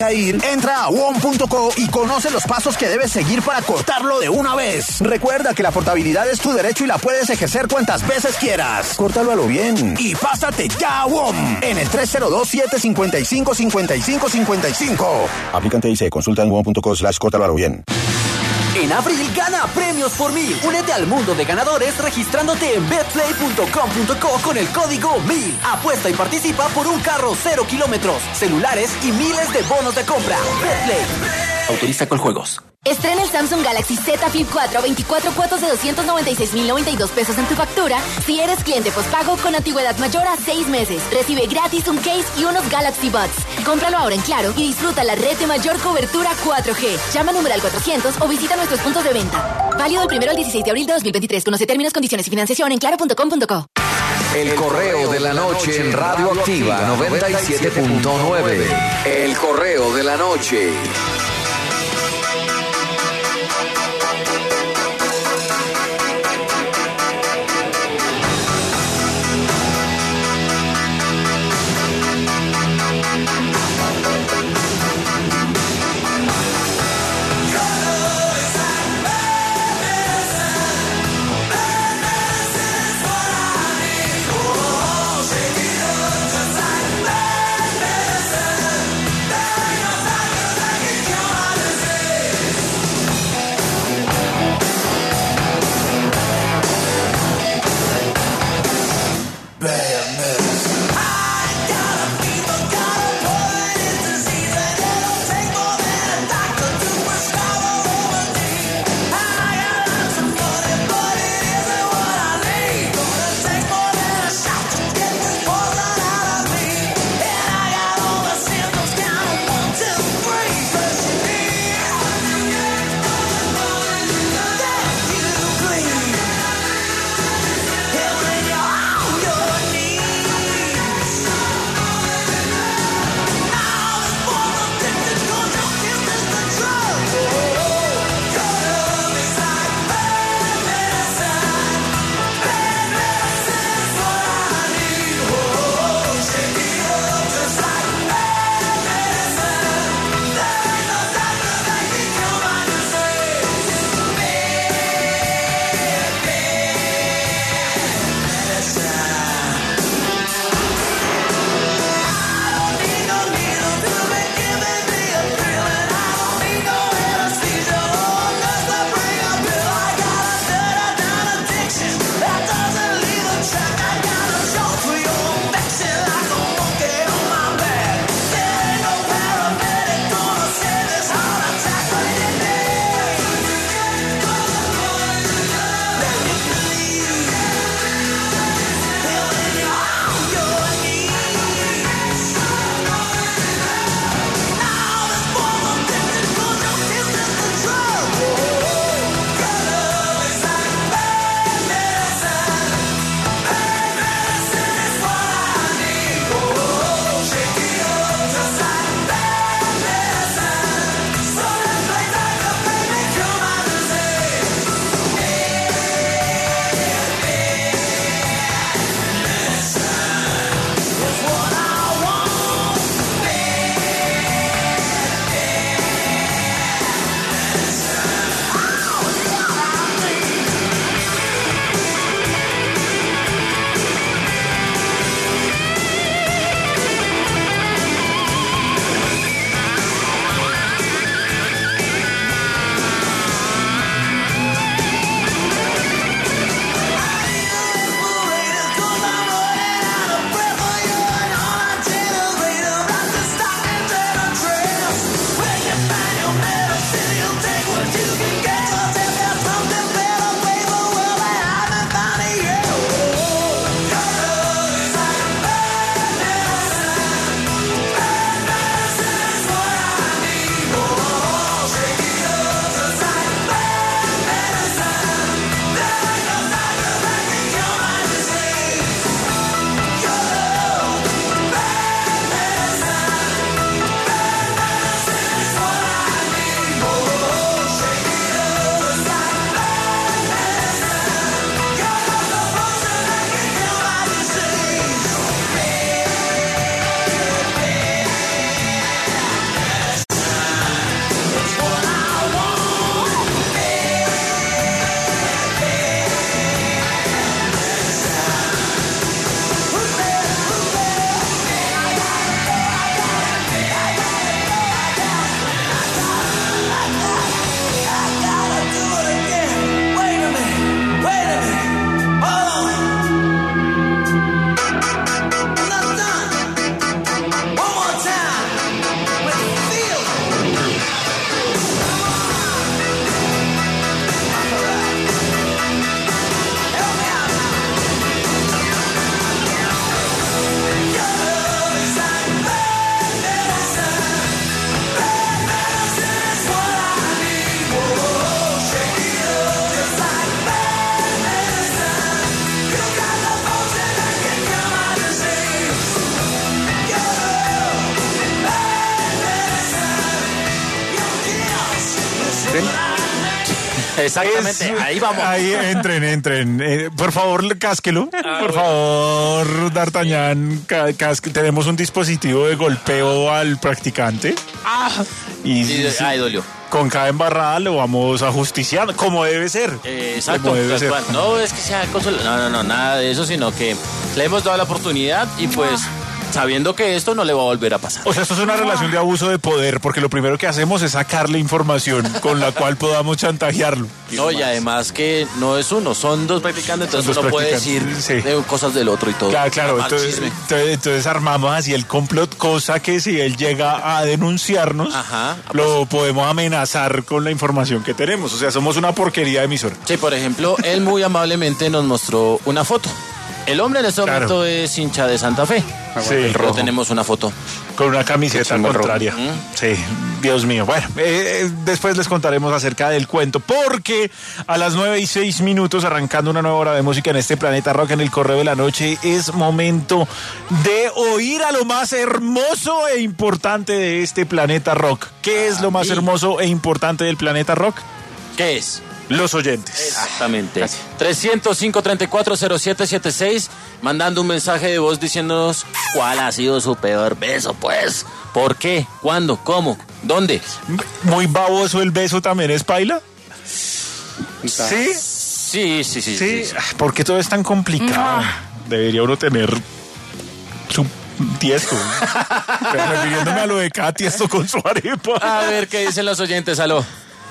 a ir, entra a WOM.co y conoce los pasos que debes seguir para cortarlo de una vez. Recuerda que la portabilidad es tu derecho y la puedes ejercer cuantas veces quieras. Córtalo a lo bien y pásate ya a WOM en el 302-755-5555. Aplicante dice, consulta en WOM.co/córtalo a lo bien. En abril gana premios por 1000. Únete al mundo de ganadores registrándote en betplay.com.co con el código 1000. Apuesta y participa por un carro 0 kilómetros, celulares y miles de bonos de compra. Betplay. Autoriza con juegos. Estrena el Samsung Galaxy Z Flip 4 a 24 cuotas de 296,092 pesos en tu factura si eres cliente postpago con antigüedad mayor a 6 meses. Recibe gratis un case y unos Galaxy Buds. Cómpralo ahora en Claro y disfruta la red de mayor cobertura 4G. Llama numeral 400 o visita nuestros puntos de venta. Válido del 1 al 16 de abril de 2023. Conoce términos, condiciones y financiación en claro.com.co. El correo de la noche en Radio Activa 97.9. El correo de la noche. Exactamente, ahí vamos. Ahí entren. Por favor, cásquelo. Por favor, D'Artagnan, tenemos un dispositivo de golpeo al practicante. Ahí dolió. Con cada embarrada lo vamos ajusticiando, como debe ser. Exacto. No es que sea no, nada de eso, sino que le hemos dado la oportunidad y pues sabiendo que esto no le va a volver a pasar. O sea, esto es una relación de abuso de poder, porque lo primero que hacemos es sacarle información con la cual podamos chantajearlo. No, y además que no es uno, son dos practicantes, entonces uno puede decir cosas del otro y todo. Claro, entonces armamos así el complot, cosa que si él llega a denunciarnos, lo podemos amenazar con la información que tenemos. O sea, somos una porquería de emisora. Sí, por ejemplo, él muy amablemente nos mostró una foto. El hombre en este momento es hincha de Santa Fe. Sí, pero tenemos una foto. Con una camiseta contraria. Sí, Dios mío. Bueno, después les contaremos acerca del cuento, porque a las 9:06 arrancando una nueva hora de música en este Planeta Rock en el Correo de la Noche, es momento de oír a lo más hermoso e importante de este Planeta Rock. ¿Qué es lo más hermoso e importante del Planeta Rock? ¿Qué es? Los oyentes. Exactamente. 305-340776, mandando un mensaje de voz diciéndonos cuál ha sido su peor beso, pues. ¿Por qué? ¿Cuándo? ¿Cómo? ¿Dónde? Muy baboso el beso también es paila. ¿Sí? Sí. ¿Por qué todo es tan complicado? Debería uno tener su tiesto. Pero refiriéndome a lo de cada tiesto con su arepa. A ver qué dicen los oyentes, aló.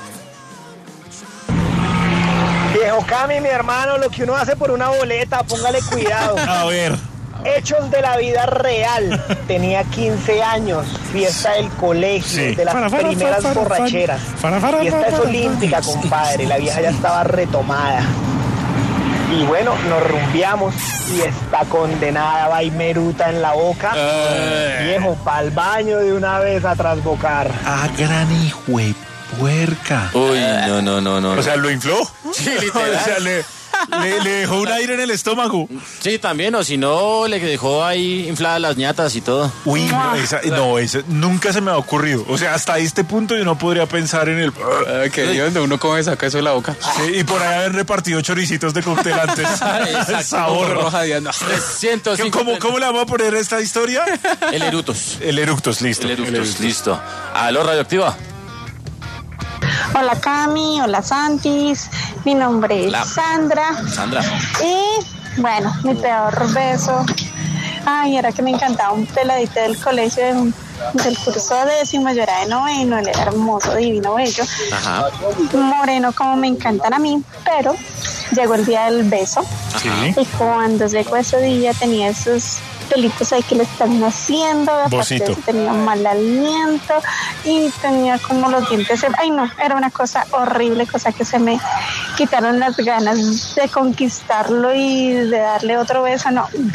Viejo Cami, mi hermano, lo que uno hace por una boleta, póngale cuidado. A ver. Hechos de la vida real. Tenía 15 años, fiesta del colegio, de las primeras borracheras. Fiesta es olímpica, compadre, la vieja ya estaba retomada. Y bueno, nos rumbiamos y está condenada vaimeruta en la boca. Viejo, pa'l baño de una vez a trasbocar. Gran hijo de puerca. Uy, no. O sea, ¿lo infló? Sí, literal. O sea, le dejó un aire en el estómago. Sí, también, o si no, le dejó ahí infladas las ñatas y todo. Uy, esa nunca se me ha ocurrido. O sea, hasta este punto yo no podría pensar en el... que donde uno come saca eso de la boca. Sí, y por ahí haber repartido choricitos de cóctel antes. Exacto. Sabor. Roja Diana. 105. ¿Cómo le vamos a poner esta historia? El eructos, listo. Listo. Aló, Radioactiva. Hola Cami, hola Santis, mi nombre es Sandra. Y bueno, mi peor beso, era que me encantaba un peladito del colegio del curso 10º, yo era de 9º, él era hermoso, divino, bello, moreno como me encantan a mí, pero llegó el día del beso. Y cuando llegó ese día tenía esos pelitos ahí que le están haciendo, aparte de eso tenía mal aliento y tenía como los dientes, era una cosa horrible, cosa que se me quitaron las ganas de conquistarlo y de darle otro beso,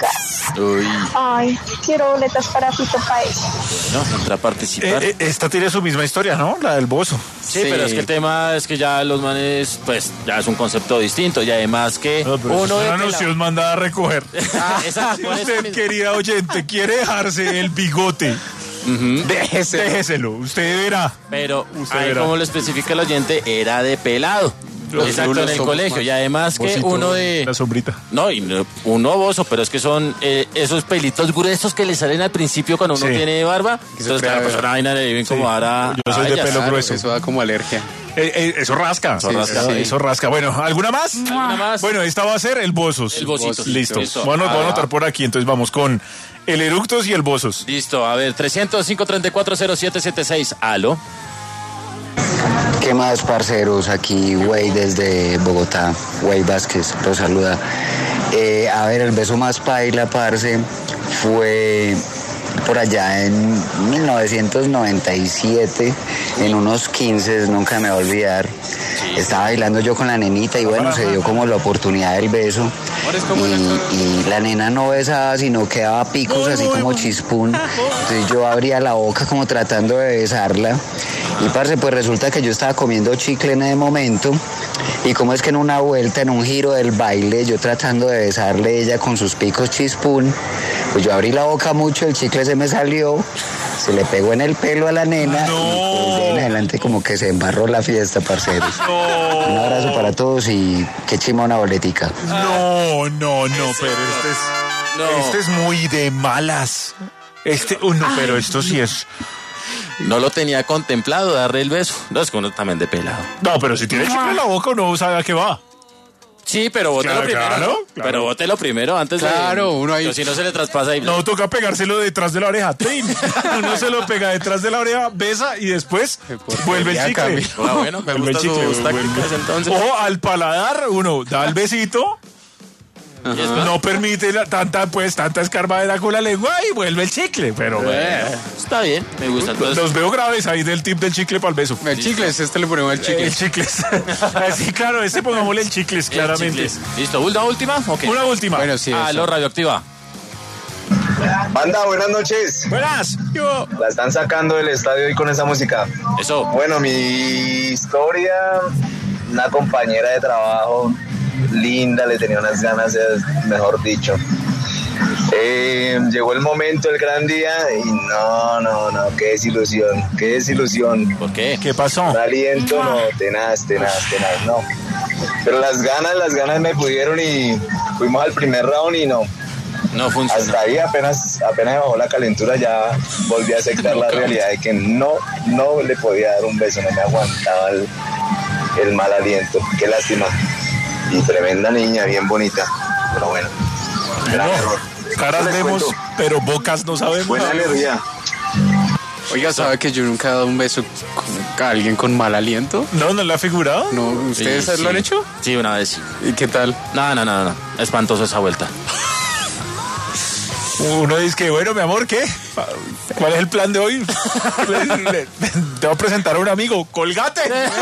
quiero boletas para Fito Páez. Bueno, entra a participar. Esta tiene su misma historia, ¿no? La del bozo. Sí, pero es que el tema es que ya los manes, pues, ya es un concepto distinto y además que uno de noción mandada a recoger. Exacto. Usted, querida oyente, quiere dejarse el bigote. Déjeselo, usted verá. Pero como lo especifica el oyente, era de pelado. Exacto, en el colegio. Y además que uno de... La sombrita. No, y uno bozo, pero es que son esos pelitos gruesos que le salen al principio cuando uno tiene barba. Entonces, claro, pues una vaina le debe incomodar a... Yo soy de pelo grueso. Eso da como alergia. Eso rasca. Eso rasca. Bueno, ¿alguna más? Bueno, esta va a ser el bozos. El bozos. Listo. Bueno, voy a anotar por aquí, entonces vamos con el eructos y el bozos. Listo, a ver, 305-340776. Aló. ¿Qué más, parceros? Aquí, Güey, desde Bogotá. Güey Vázquez, los saluda. A ver, el beso más paila, parce, fue por allá en 1997, en unos 15, nunca me voy a olvidar. Estaba bailando yo con la nenita y bueno, se dio como la oportunidad del beso. Y la nena no besaba, sino que daba picos así como chispún. Entonces yo abría la boca como tratando de besarla. Y parce, pues resulta que yo estaba comiendo chicle en ese momento. Y como es que en una vuelta, en un giro del baile, yo tratando de besarle ella con sus picos chispún, pues yo abrí la boca mucho, el chicle se me salió se le pegó en el pelo a la nena y pues de en adelante como que se embarró la fiesta, parceros. Un abrazo para todos y qué chima una boletica. No, pero este es muy de malas. Pero esto sí es... No lo tenía contemplado, darle el beso. No, es que uno también de pelado. No, pero si tiene chicle en la boca uno sabe a qué va. Sí, pero bótelo primero. Claro. Pero bótelo primero antes de... Claro, uno ahí... Si no se le traspasa ahí... No, toca pegárselo detrás de la oreja. Uno se lo pega detrás de la oreja, besa y después vuelve el chicle. Bueno, me gusta sus tácticas entonces. Ojo, al paladar uno da el besito... No permite tanta escarbadera con la lengua y vuelve el chicle, pero está bien, me gusta. Entonces... Los veo graves ahí del tip del chicle para el beso. El chicles, le ponemos el chicles. El chicles. Sí, claro, pongámosle el chicles, claramente. Listo, ¿una última? Okay. Una última. Bueno, sí. Lo radioactiva. Banda, buenas noches. Buenas. La están sacando del estadio hoy con esa música. Eso. Bueno, mi historia, una compañera de trabajo linda, le tenía unas ganas, mejor dicho. Llegó el momento, el gran día, y no, qué desilusión. ¿Por qué? ¿Qué pasó? El aliento, no, tenaz, no. Pero las ganas me pudieron y fuimos al primer round y no funcionó. Hasta ahí apenas bajó la calentura, ya volví a aceptar la realidad de que no le podía dar un beso, no me aguantaba el mal aliento. Qué lástima. Y tremenda niña, bien bonita. Pero bueno, gran error. Caras vemos, pero bocas no sabemos. Buena energía. Oiga, ¿sabe que yo nunca he dado un beso a alguien con mal aliento? ¿No le ha figurado? No, ¿ustedes lo han hecho? Sí, una vez. ¿Y qué tal? No. Espantoso esa vuelta. Uno dice que, bueno, mi amor, ¿qué? ¿Cuál es el plan de hoy? Te voy a presentar a un amigo. ¡Colgate!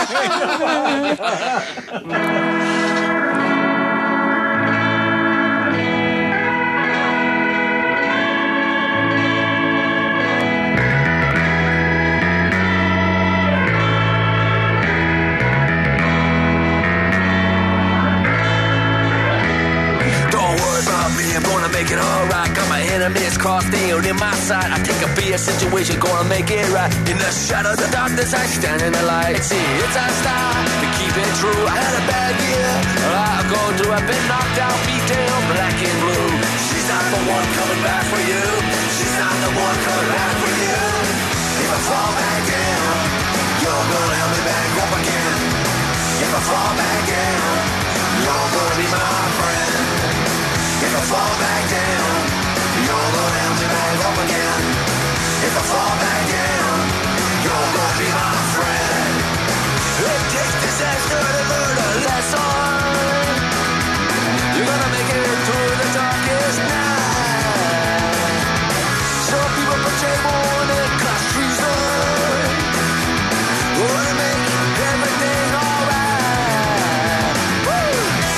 Make it alright, got my enemies crossed down in my sight. I take a fear situation, gonna make it right. In the shadows of darkness, I stand in the light. See, it's our style to keep it true. I had a bad year, I'll go through. I've been knocked out, beat down, black and blue. She's not the one coming back for you. She's not the one coming back for you. If I fall back down, you're gonna help me back up again. If I fall back down, you're gonna be my friend. If I fall back down, you're gonna help me back up again. If I fall back down, you're gonna be my friend. It takes disaster to learn a lesson. You're gonna make it through the darkest night. Some people portray more than class treason. We're gonna make everything alright. Woo!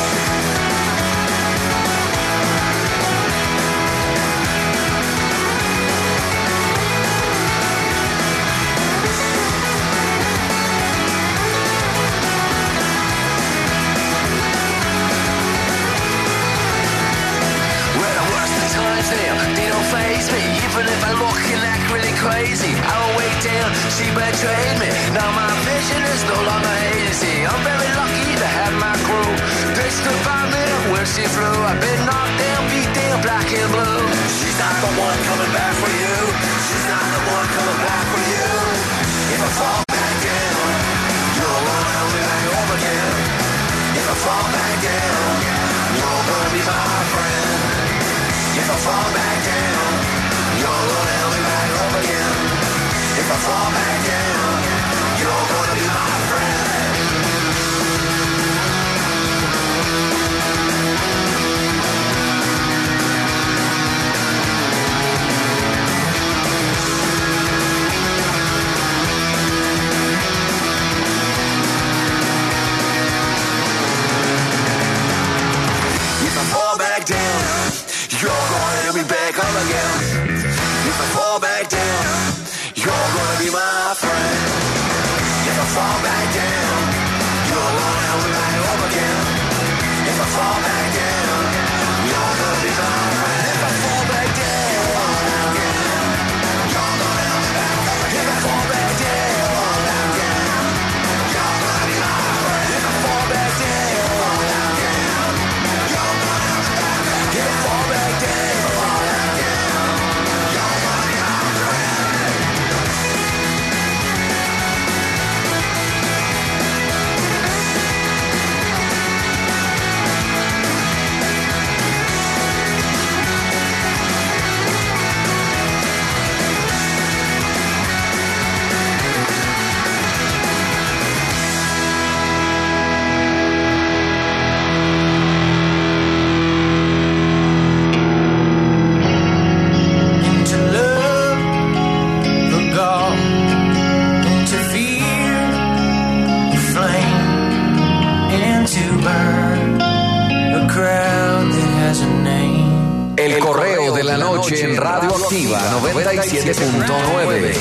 They don't faze me, even if I look and act really crazy. I don't wait down, she betrayed me. Now my vision is no longer hazy. I'm very lucky to have my crew. They stood by me when she flew. I've been knocked down, beat down, black and blue. She's not the one coming back for you. She's not the one coming back for you. If I fall back down, you're gonna help me back up again. If I fall back down, you're gonna be my friend. If I fall back down, you're gonna help me back up again. If I fall back down, you're gonna be my friend. If I fall back down, you're gonna help me back up again. If I fall back down, you're gonna be my friend. If I fall back down, you're gonna help me back up again. If I fall back down, you're gonna be my friend. If I fall back down, you're gonna help me noche en Radio Activa 97.9.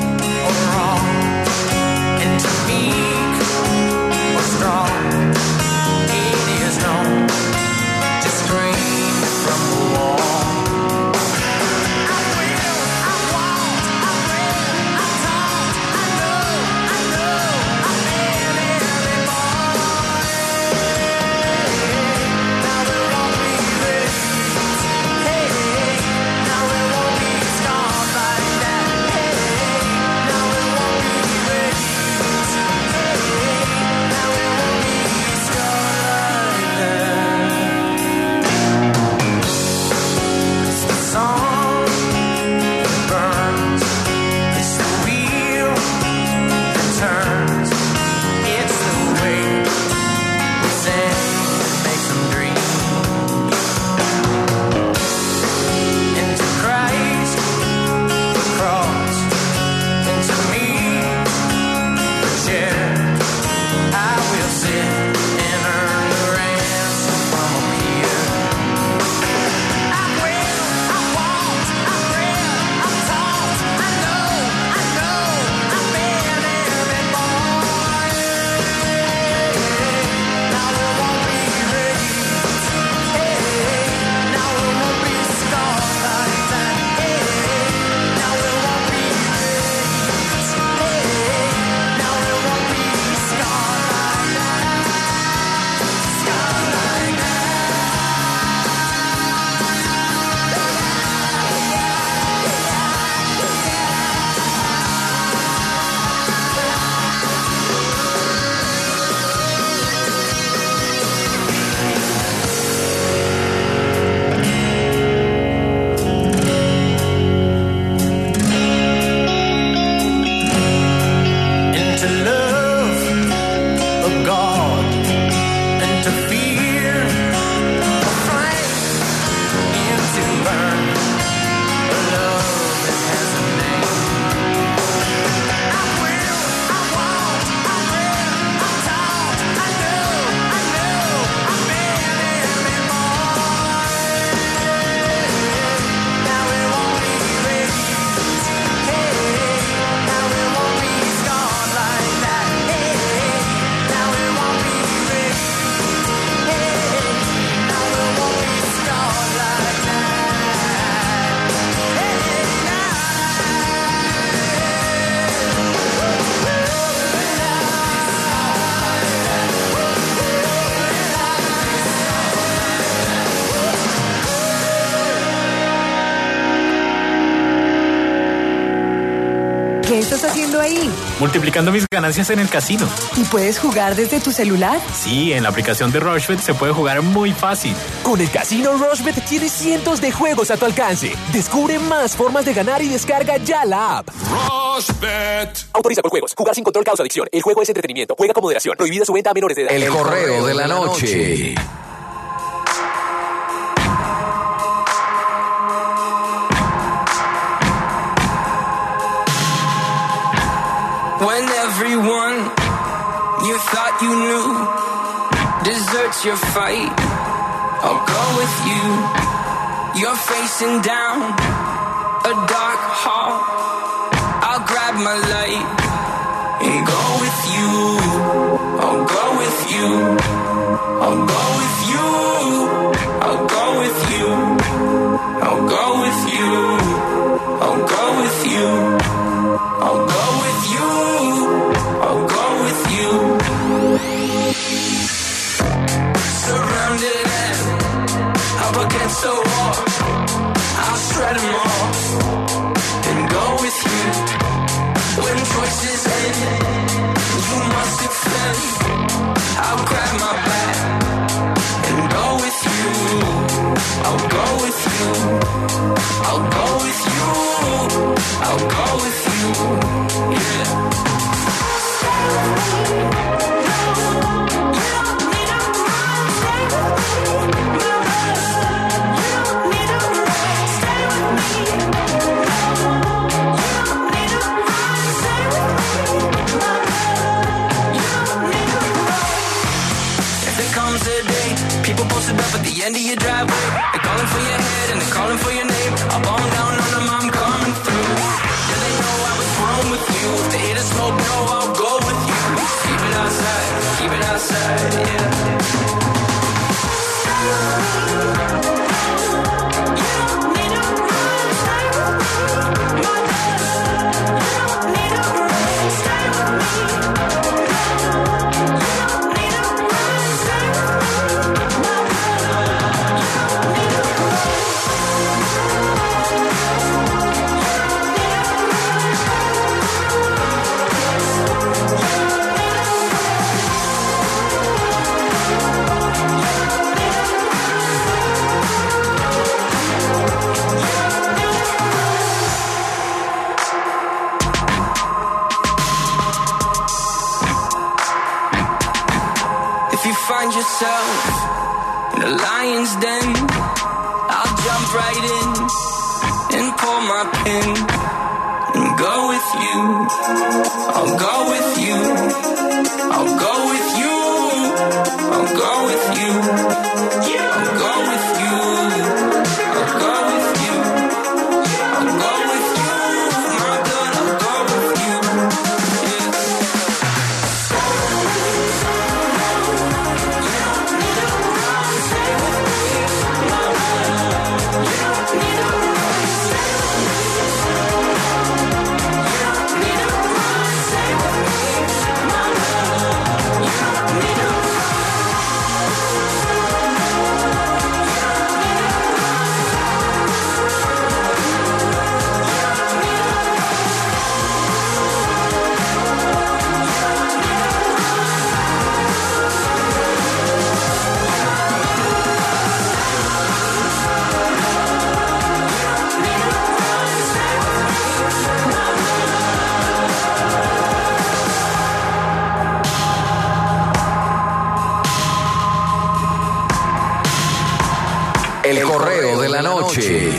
¿Qué estás haciendo ahí? Multiplicando mis ganancias en el casino. ¿Y puedes jugar desde tu celular? Sí, en la aplicación de Rushbet se puede jugar muy fácil. Con el casino Rushbet tienes cientos de juegos a tu alcance. Descubre más formas de ganar y descarga ya la app. Rushbet. Autoriza por juegos. Jugar sin control causa adicción. El juego es entretenimiento. Juega con moderación. Prohibida su venta a menores de edad. El correo de la noche. When everyone you thought you knew deserts your fight, I'll go with you. You're facing down a dark hall. I'll grab my light and go with you. I'll go with you. I'll go with you. I'll go with you. I'll go with you. I'll go with you. I'll go with you. I'll go with you. Surrounded and up against the wall, I'll shred them all and go with you. When choices end, you must defend. I'll grab my back the end of your driveway. They're calling for your head and they're calling for your name. I'll bomb down on them, I'm coming through. Yeah, they know I was born with you. If they hit a smoke, no, I'll go with you. Keep it outside, yeah. Find yourself in a lion's den, I'll jump right in and pull my pin and go with you. I'll go with you. I'll go with you. I'll go with you. I'll go with you. I'll go with you. I'll go with you. My God, I'll go with you. El correo de la noche.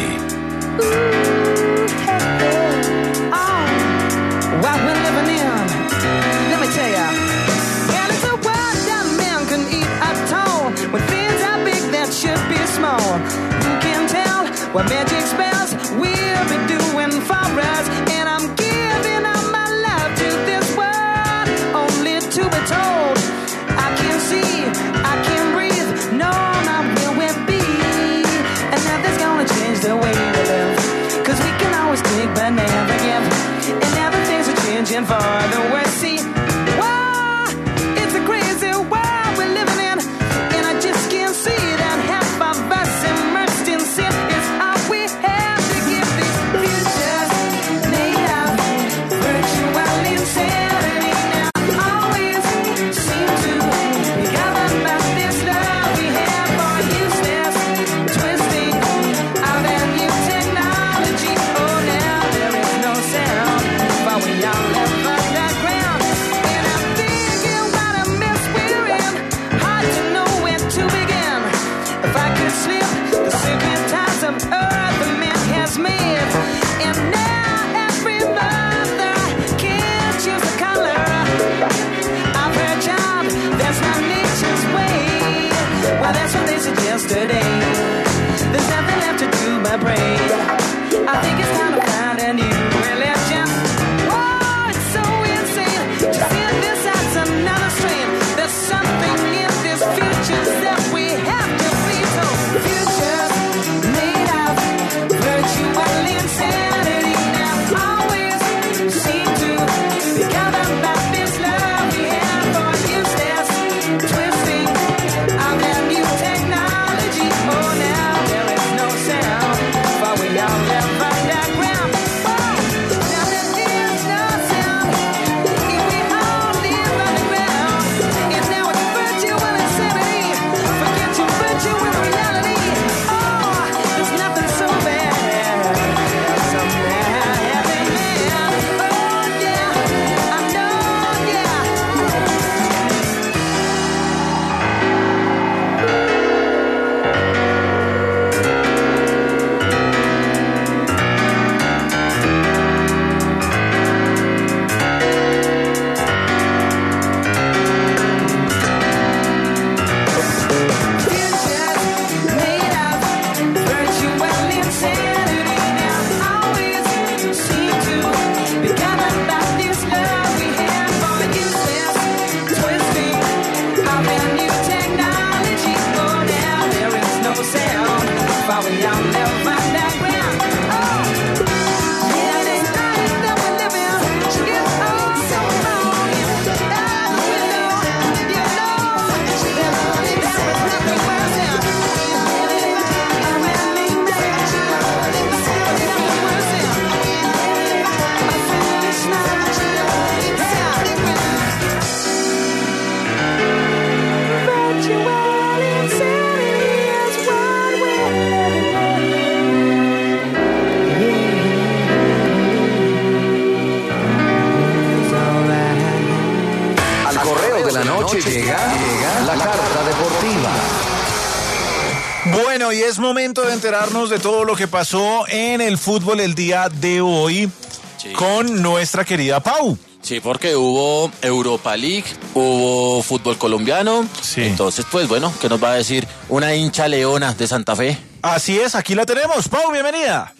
What we're living in, let me tell ya. Well, it's a world that man can eat at all. When things are big that should be small. Who can tell what magic spells we'll be doing for us? And I'm giving all my love to this world, only to be told I can't see, I can't breathe, no, not where we'll be. And nothing's gonna change the way we live, 'cause we can always take but never give. And everything's a changing for the worse. See, wow, it's a crazy world we're living in, and I just can't see that half of us immersed in sin is all we have to give. These futures made of virtual insanity now always seem to be governed by this love we have for useless twisting of that new technology. Oh, now there is no sound, but we all live underground. correo de la noche llega la carta deportiva. Bueno, y es momento de enterarnos de todo lo que pasó en el fútbol el día de hoy con nuestra querida Pau. Sí, porque hubo Europa League, hubo fútbol colombiano. Sí. Entonces, pues bueno, ¿qué nos va a decir una hincha leona de Santa Fe? Así es, aquí la tenemos. Pau, bienvenida.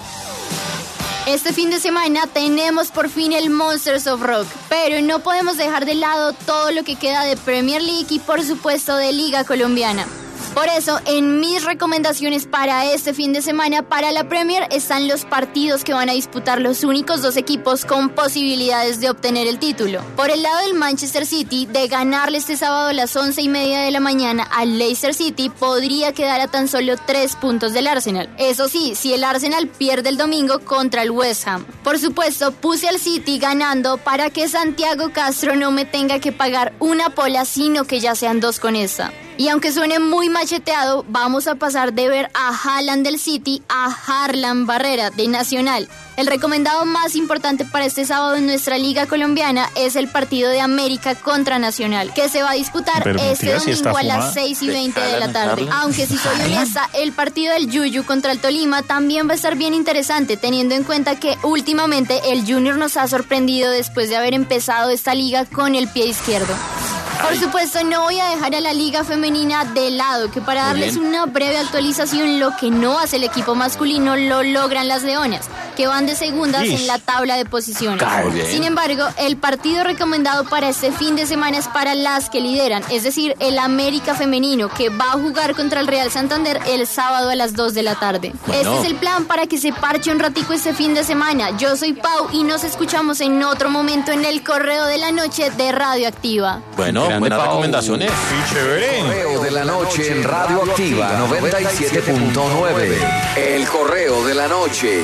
Este fin de semana tenemos por fin el Monsters of Rock, pero no podemos dejar de lado todo lo que queda de Premier League y por supuesto de Liga Colombiana. Por eso, en mis recomendaciones para este fin de semana para la Premier están los partidos que van a disputar los únicos dos equipos con posibilidades de obtener el título. Por el lado del Manchester City, de ganarle este sábado a las 11:30 de la mañana al Leicester City, podría quedar a tan solo 3 puntos del Arsenal. Eso sí, si el Arsenal pierde el domingo contra el West Ham. Por supuesto, puse al City ganando para que Santiago Castro no me tenga que pagar una pola, sino que ya sean 2 con esa. Y aunque suene muy macheteado, vamos a pasar de ver a Haaland del City a Harlan Barrera de Nacional. El recomendado más importante para este sábado en nuestra Liga Colombiana es el partido de América contra Nacional, que se va a disputar este domingo a las 6:20 de la tarde. Aunque si soy honesta, el partido del Yuyu contra el Tolima también va a estar bien interesante, teniendo en cuenta que últimamente el Junior nos ha sorprendido después de haber empezado esta liga con el pie izquierdo. Por supuesto, no voy a dejar a la Liga Femenina de lado, que para darles una breve actualización, lo que no hace el equipo masculino lo logran las Leonas, que van de segundas en la tabla de posiciones. Sin embargo, el partido recomendado para este fin de semana es para las que lideran, es decir, el América Femenino, que va a jugar contra el Real Santander el sábado a las 2 de la tarde. Este es el plan para que se parche un ratico este fin de semana. Yo soy Pau y nos escuchamos en otro momento en el Correo de la Noche de Radioactiva. Bueno, buenas recomendaciones. El Correo de la Noche en Radioactiva 97.9. El Correo de la Noche.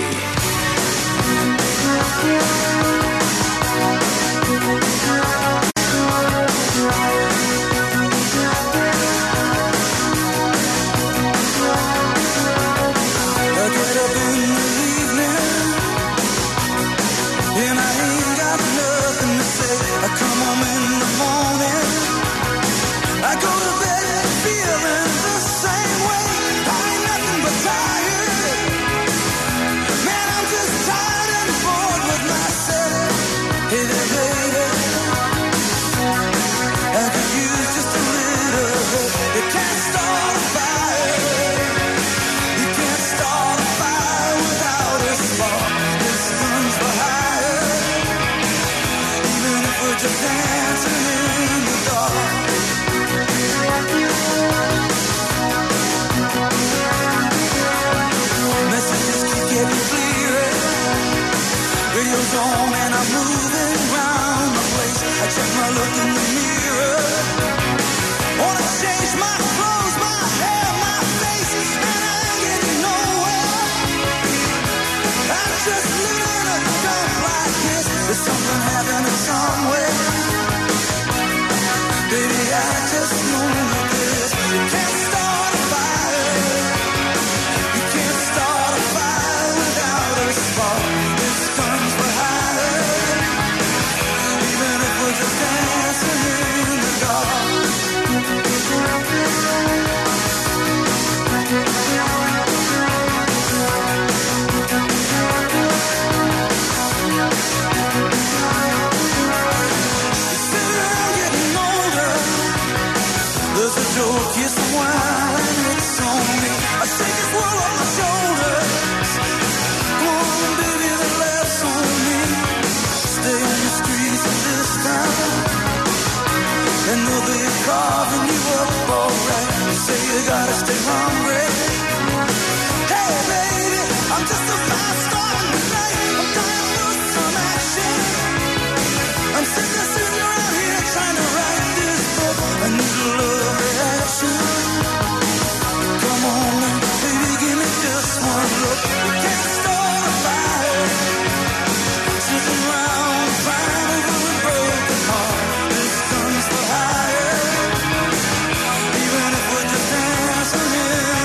Even if we're just dancing in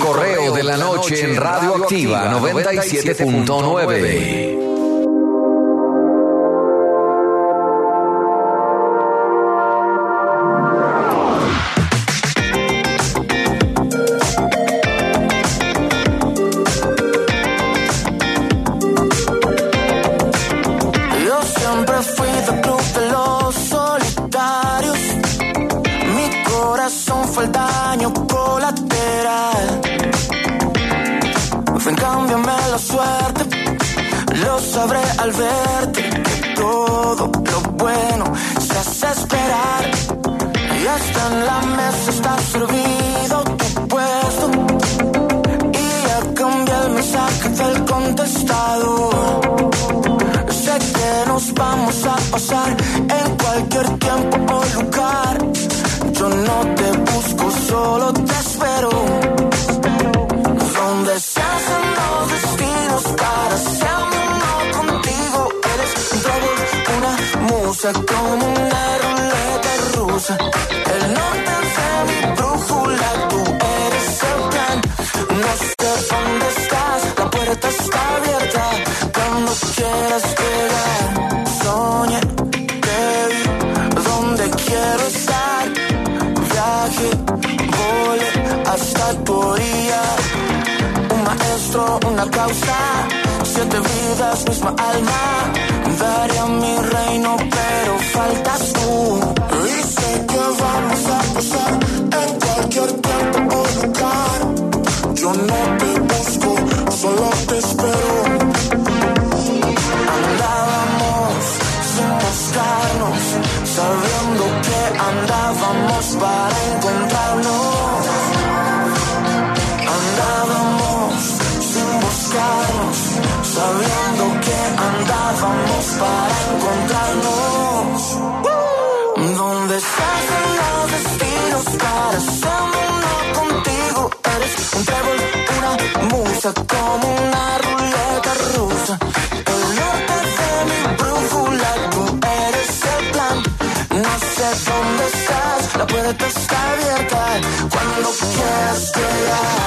correo de la noche en Radioactiva 97.9. Sabré al verte que todo lo bueno se hace esperar. Y hasta en la mesa está servido tu puesto. Y ya cambié el mensaje del contestador. Sé que nos vamos a pasar en cualquier tiempo o lugar. Yo no te busco, solo te espero. Donde se hacen los destinos para siempre. Como una ruleta rusa, el norte de mi brújula, tú eres el plan. No sé dónde estás, la puerta está abierta. Cuando quieras llegar, soñé, te vi, donde quiero estar. Viaje, volé hasta tu orilla. Un maestro, una causa, 7 vidas, misma alma. Daría mi reino, pero faltas tú. Y sé que vamos a pasar en cualquier tiempo o lugar. Yo no te busco, solo te espero. Andábamos sin buscarnos, sabiendo que andábamos para encontrarnos. Andábamos sin buscarnos, sabiendo que andábamos para encontrarnos. Donde se hacen los destinos para ser uno contigo. Eres un trébol, una musa, como una ruleta rusa. El norte de mi brújula, tú eres el plan. No sé dónde estás, la puerta está abierta. Cuando quieras llegar.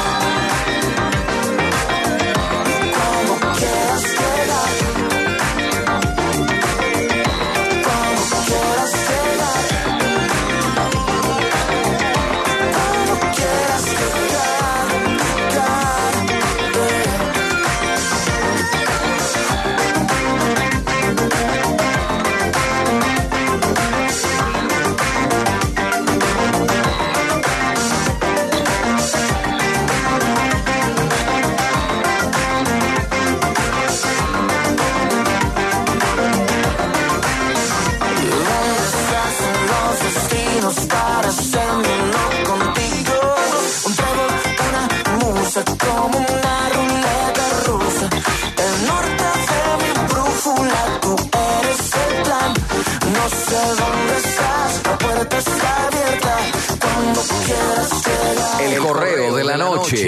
Para hacerme uno contigo. Un trébol, una musa, como una ruleta rusa. El norte de mi brújula, tú eres el plan. No sé dónde estás, la puerta está abierta. Cuando quieras llegar. El correo de la noche.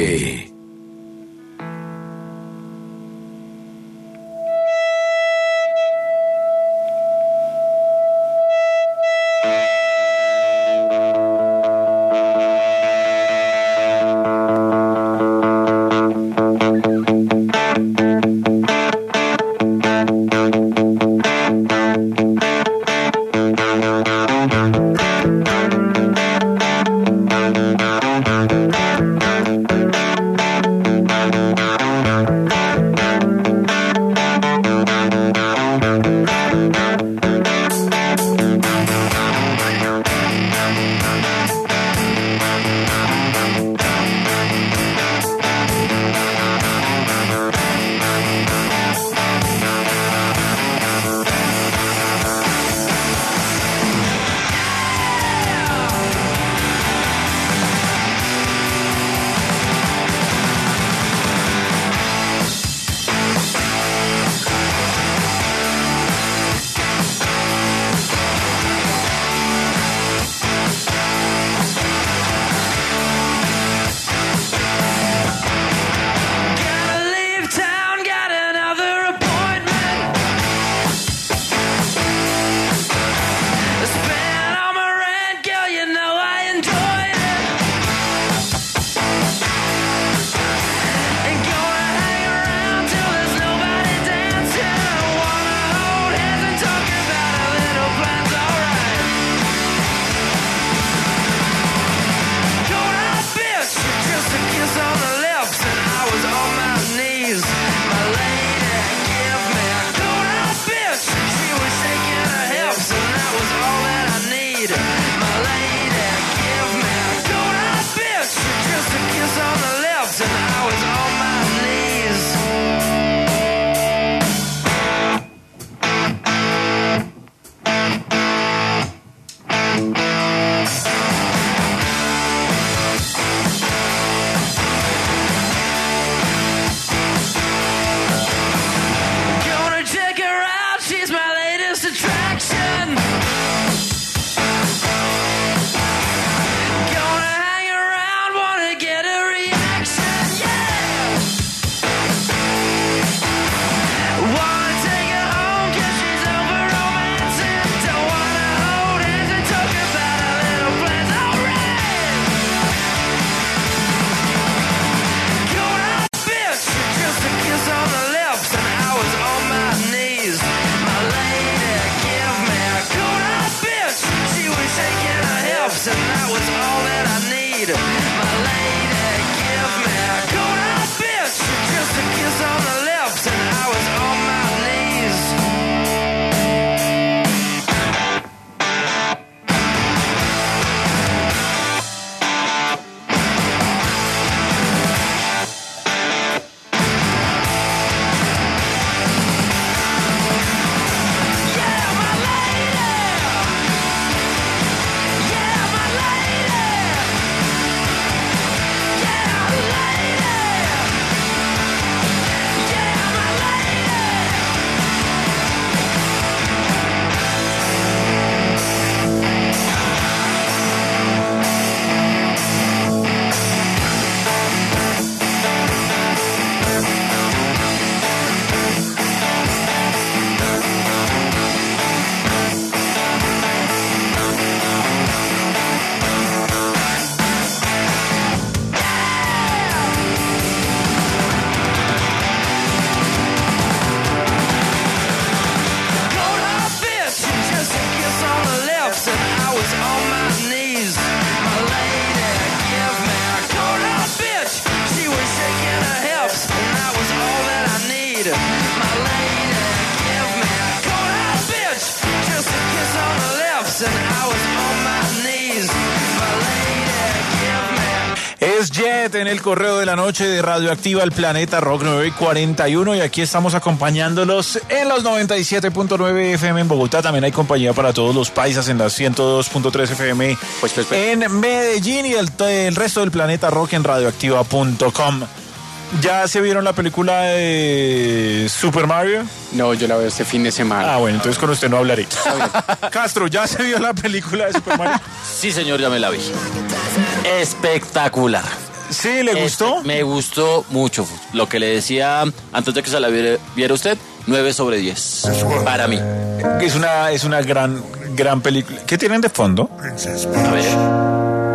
lady, my lady, give me a cold hard bitch, just a kiss on the lips, and I was on my knees. My lady, give me. Es Jet en el correo de la noche de Radioactiva El Planeta Rock 9:41 y aquí estamos acompañándolos en los 97.9 FM en Bogotá. También hay compañía para todos los paisas en las 102.3 FM en Medellín y el resto del Planeta Rock en radioactiva.com. ¿Ya se vieron la película de Super Mario? No, yo la veo este fin de semana. Ah, bueno, entonces con usted no hablaré. Castro, ¿ya se vio la película de Super Mario? Sí, señor, ya me la vi. Espectacular. ¿Sí? ¿Le gustó? Me gustó mucho. Lo que le decía antes de que se la viera usted, 9/10 para mí. Es una gran película. ¿Qué tienen de fondo? A ver.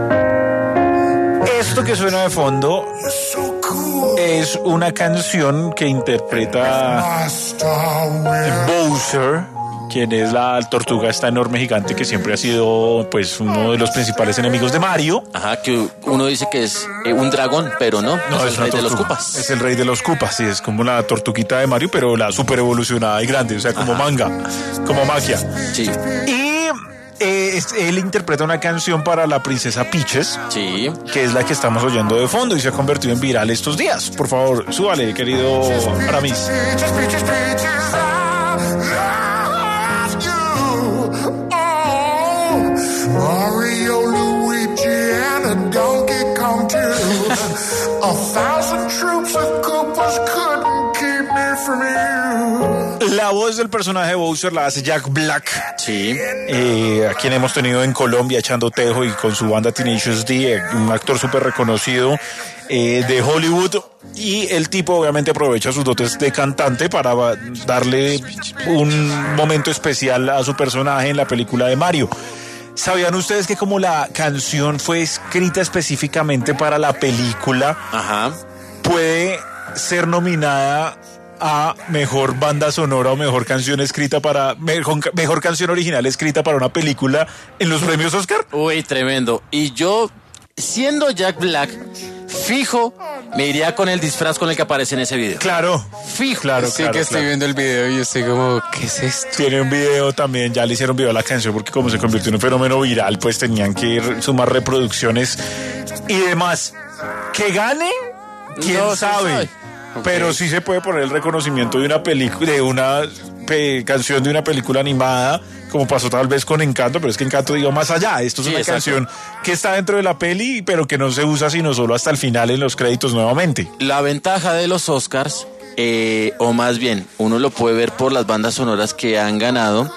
Esto que suena de fondo es una canción que interpreta Bowser, quien es la tortuga esta enorme gigante que siempre ha sido pues uno de los principales enemigos de Mario. Ajá, que uno dice que es un dragón, pero no es el rey de los Koopas. Es el rey de los Koopas, sí, es como la tortuguita de Mario, pero la super evolucionada y grande, o sea, como manga, como magia. Sí. Y él interpreta una canción para la princesa Peaches, sí, que es la que estamos oyendo de fondo y se ha convertido en viral estos días. Por favor, súbale, querido Aramis. Mario, Luigi, and a Donkey Kong too. 1,000 troops of Koopas couldn't keep me from you. La voz del personaje de Bowser la hace Jack Black. Sí. A quien hemos tenido en Colombia echando tejo y con su banda Tenacious D, un actor súper reconocido de Hollywood. Y el tipo obviamente aprovecha sus dotes de cantante para darle un momento especial a su personaje en la película de Mario. ¿Sabían ustedes que como la canción fue escrita específicamente para la película, puede ser nominada a mejor banda sonora o mejor canción escrita para mejor canción original escrita para una película en los premios Oscar? Uy, tremendo. Y yo, siendo Jack Black, fijo, me iría con el disfraz con el que aparece en ese video. Claro. Fijo. Claro, sí, que estoy viendo el video y estoy como, ¿qué es esto? Tiene un video también, ya le hicieron video a la canción porque como se convirtió en un fenómeno viral, pues tenían que sumar reproducciones y demás. ¿Que gane? ¿Quién sabe? Pero sí se puede poner el reconocimiento de una película, de una canción de una película animada, como pasó tal vez con Encanto, pero es que Encanto digo más allá. Esto es una canción que está dentro de la peli, pero que no se usa sino solo hasta el final en los créditos nuevamente. La ventaja de los Oscars, o más bien, uno lo puede ver por las bandas sonoras que han ganado,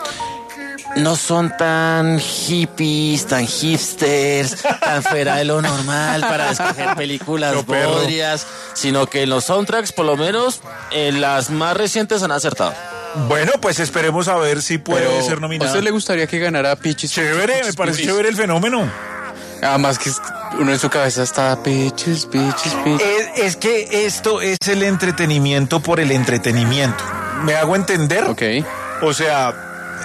no son tan hippies, tan hipsters, tan fuera de lo normal para escoger películas bodrias, sino que en los soundtracks, por lo menos, en las más recientes han acertado. Bueno, pues esperemos a ver si puede ser nominado. ¿A usted le gustaría que ganara Peaches? Chévere, me parece chévere el fenómeno. Además que uno en su cabeza está Peaches, Peaches, Peaches. Es que esto es el entretenimiento por el entretenimiento. ¿Me hago entender? Ok. O sea,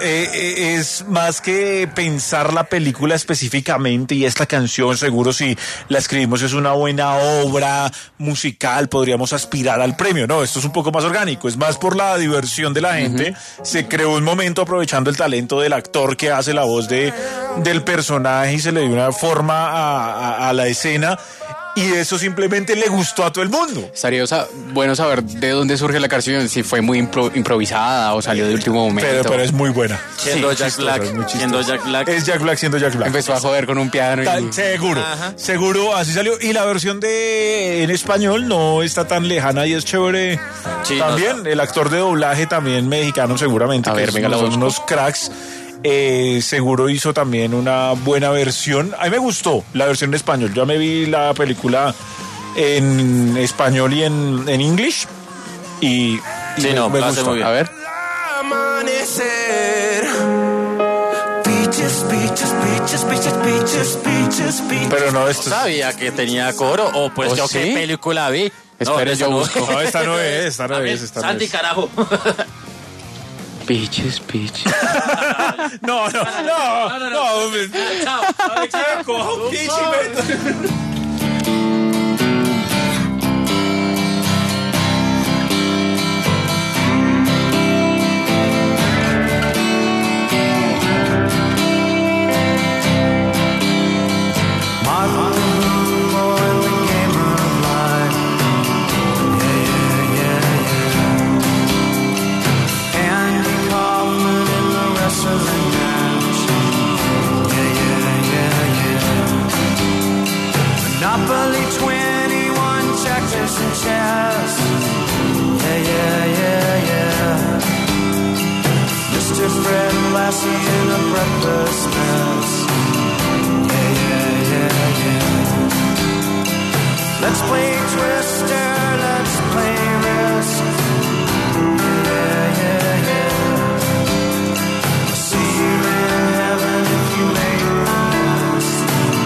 es más que pensar la película específicamente y esta canción, seguro si la escribimos es una buena obra musical, podríamos aspirar al premio. No, esto es un poco más orgánico, es más por la diversión de la gente. Se creó un momento aprovechando el talento del actor que hace la voz del personaje y se le dio una forma a la escena. Y eso simplemente le gustó a todo el mundo. Estaría bueno saber de dónde surge la canción, si fue muy improvisada o salió de último momento. Pero es muy buena. Siendo Jack Black. Es Jack Black siendo Jack Black. Empezó a joder con un piano. Seguro, así salió. Y la versión en español no está tan lejana y es chévere. Sí, también el actor de doblaje también mexicano seguramente. A ver, venga, son unos cracks. Seguro hizo también una buena versión. A mí me gustó la versión en español. Yo me vi la película en español y en English. Y sí, me gustó. Muy bien. A ver. Pero no, esto sabía que tenía coro. O pues yo qué película vi. Espera, yo busco. No, esta no es. Santi, carajo. Peaches. No. Chao. classy in a breakfast mess. Let's play Twister, let's play Risk. I'll see you in heaven if you make the list.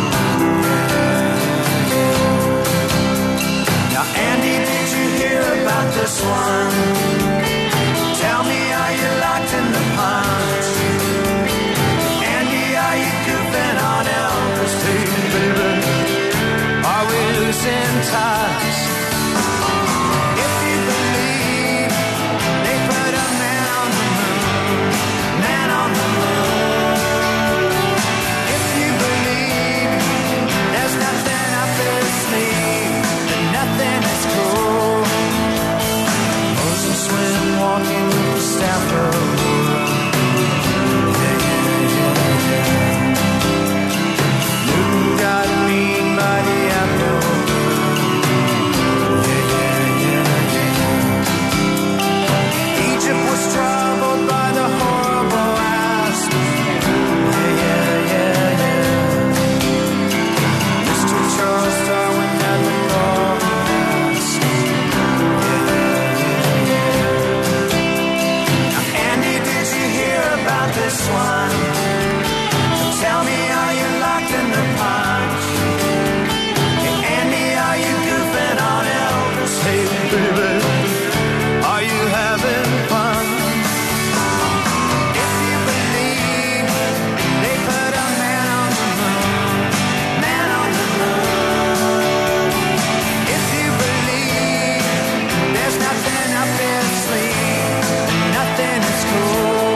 Now Andy, did you hear about this one? Tell me, are you locked in the punch? Andy, are you goofing on Elvis too, baby? Are we losing touch? If you believe they put a man on the moon, man on the moon. If you believe there's nothing up his sleeve, then nothing is cool. Moses went walking with the staff of Newton got mean by the apple. Egypt was troubled by the horrible asp. Mr. Charles Darwin had the call. Now, Andy, did you hear about this one? Tell me, are you locked in the punch? Hey, Andy, are you goofing on Elvis? Hey, baby, are you having fun? If you believe they put a man on the moon, man on the moon. If you believe there's nothing up his sleeve, nothing is cool.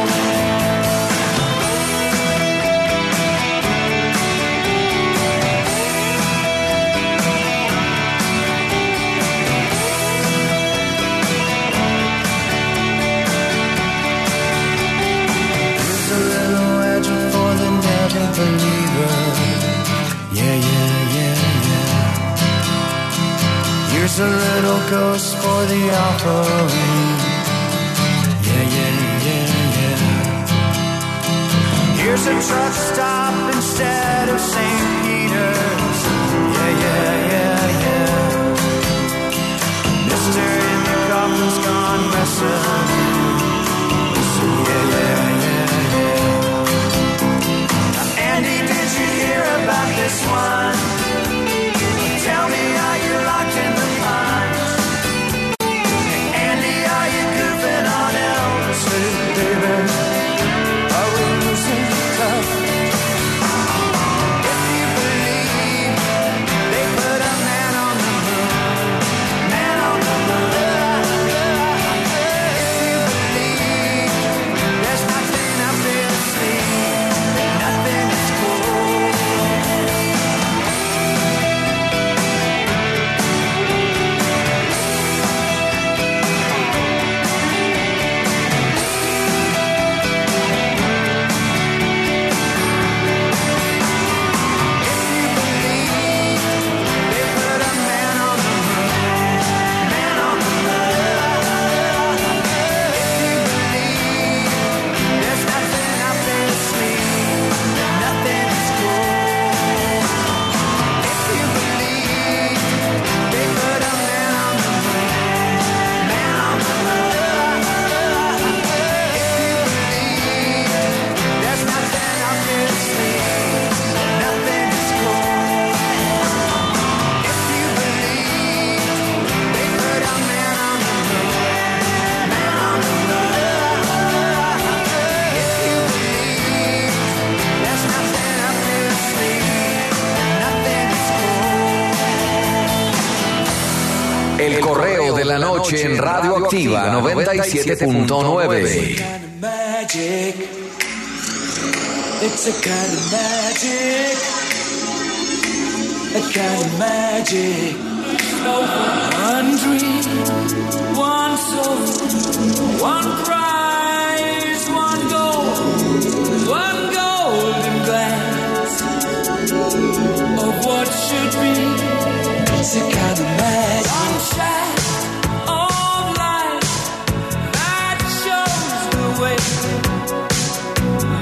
Here's a little legend for the never believer. Yeah. Here's a little ghost for the offering. Yeah. Here's a truck stop instead of St. Peter's. Yeah. Mister in the coffin's gone missing. Yeah. Andy, did you hear about this one? Tell me, are you locked in the punch? Andy, are you goofing on Elvis? Baby, are we losing touch? If you believe they put a man on the moon, man on the moon. If you believe there's nothing up his sleeve, then nothing is cool. El correo de la noche en Radio Activa 97.9. It's a kind of magic, a kind of magic. One dream, one soul, one prize, one goal, one golden glance of what should be. It's a kind of magic. One shot of light that shows the way.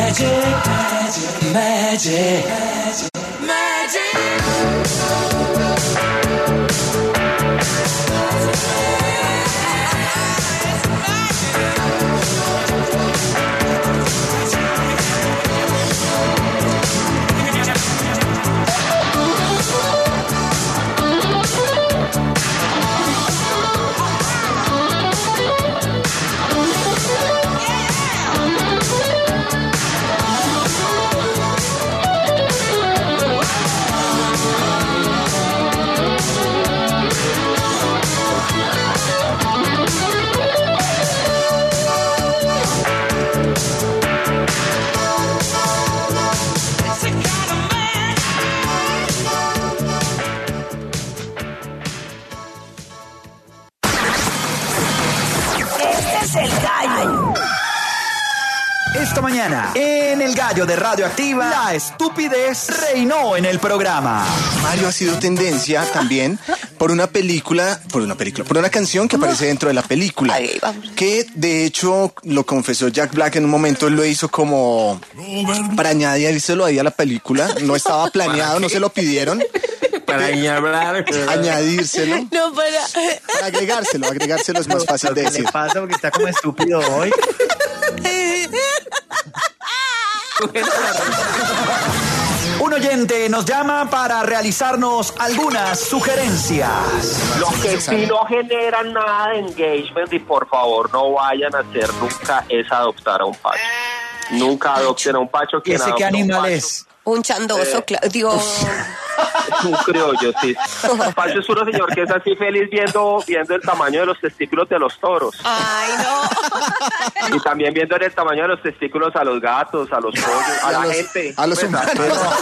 magic, magic, magic. Esta mañana, en El Gallo de Radioactiva, la estupidez reinó en el programa. Mario ha sido tendencia también por una canción que aparece dentro de la película. Que de hecho lo confesó Jack Black en un momento, él lo hizo como para añadírselo ahí a la película. No estaba planeado, no se lo pidieron. Para añadírselo. No, para agregárselo es más fácil de decir. ¿Qué le pasa? Porque está como estúpido hoy. Un oyente nos llama para realizarnos algunas sugerencias. Los que sí no generan nada de engagement y por favor no vayan a hacer nunca es adoptar a un pacho. Nunca adopten a un pacho. ¿Ese qué animal es? Un chandoso, Dios. Es un criollo, sí. Pacho es uno, señor, que es así feliz viendo el tamaño de los testículos de los toros. Ay, no. Y también viendo el tamaño de los testículos a los gatos, a los pollos, a la gente. A los humanos.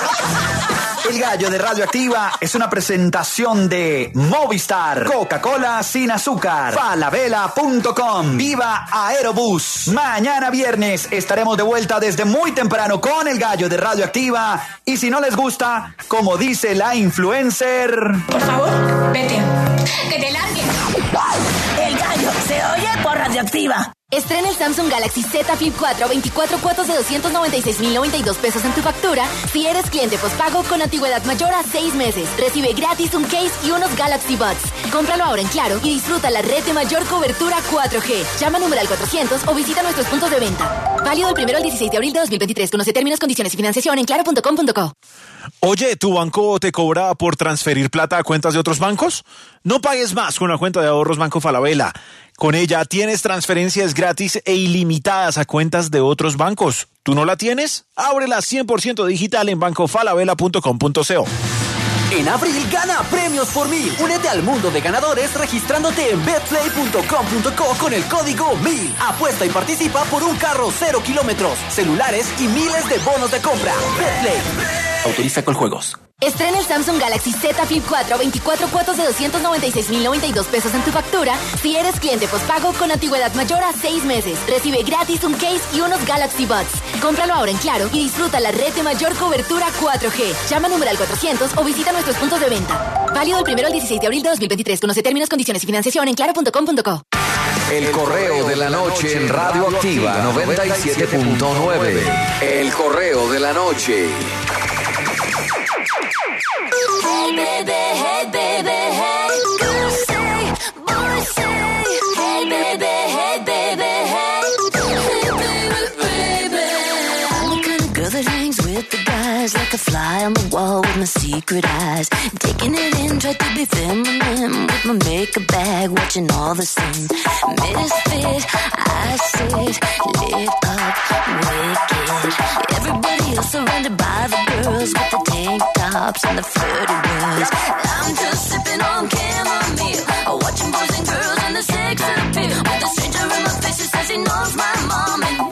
El Gallo de Radioactiva es una presentación de Movistar, Coca-Cola sin azúcar, falabella.com, Viva Aerobús. Mañana viernes estaremos de vuelta desde muy temprano con El Gallo de Radioactiva. Y si no les gusta, como dice la influencer... Por favor, vete. Que te larguen. El Gallo se oye por Radioactiva. Estrena el Samsung Galaxy Z Flip 4 24 cuotas de 296.092 pesos en tu factura si eres cliente postpago con antigüedad mayor a 6 meses. Recibe gratis un case y unos Galaxy Buds. Cómpralo ahora en Claro y disfruta la red de mayor cobertura 4G. Llama numeral 400 o visita nuestros puntos de venta. Válido del 1 al 16 de abril de 2023. Conoce términos, condiciones y financiación en claro.com.co. Oye, ¿tu banco te cobra por transferir plata a cuentas de otros bancos? No pagues más con la cuenta de ahorros Banco Falabella. Con ella tienes transferencias gratis e ilimitadas a cuentas de otros bancos. ¿Tú no la tienes? Ábrela 100% digital en bancofalabella.com.co. En abril gana premios por 1000. Únete al mundo de ganadores registrándote en betplay.com.co con el código 1000. Apuesta y participa por un carro 0 kilómetros, celulares y miles de bonos de compra. Betplay. Autoriza con juegos. Estrena el Samsung Galaxy Z Flip 4 24 cuotas de 296.092 pesos en tu factura si eres cliente postpago con antigüedad mayor a 6 meses. Recibe gratis un case y unos Galaxy Buds. Cómpralo ahora en Claro y disfruta la red de mayor cobertura 4G. Llama numeral 400 o visita nuestros puntos de venta. Válido del 1 al 16 de abril de 2023. Conoce términos, condiciones y financiación en claro.com.co. El correo de la noche en Radioactiva 97.9. El correo de la noche. Hey baby, hey, girls say, boys say, hey baby, hey, baby. I'm the kind of girl that hangs with the guys like a fly on the wall with my secret eyes. Taking it in, try to be feminine with my makeup bag, watching all the same. Misfit, I sit, lit up, wicked. Everybody else surrounded by the girls with the tank tops and the flirty words. I'm just sipping on chamomile, watching boys and girls and the sex appeal. With a stranger in my face who says he knows my mom and